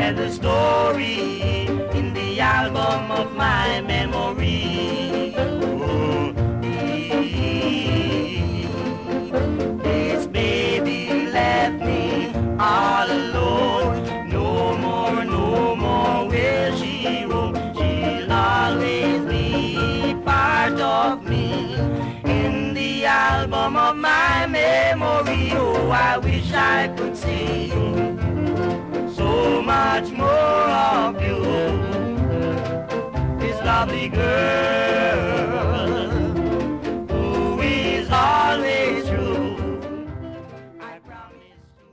as a story in the album of my memory. Oh, this baby left me all alone. No more, no more will she roam. She'll always be part of me in the album of my memory. Oh, I wish I could say so much more